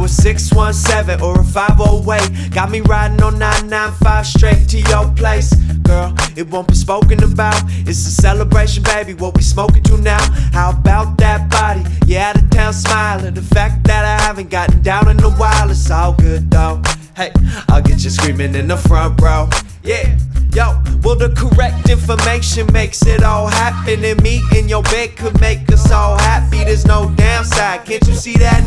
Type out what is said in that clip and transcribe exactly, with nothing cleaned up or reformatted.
a six one seven or a five oh eight. Got me riding on nine nine five straight to your place. Girl, it won't be spoken about. It's a celebration, baby, what we smoking to now. How about that body? You out of town smiling. The fact that I haven't gotten down in a while, it's all good though. Hey, I'll get you screaming in the front row. Yeah, yo, well the correct information makes it all happen. And me in your bed could make us all happy. There's no downside, can't you see that?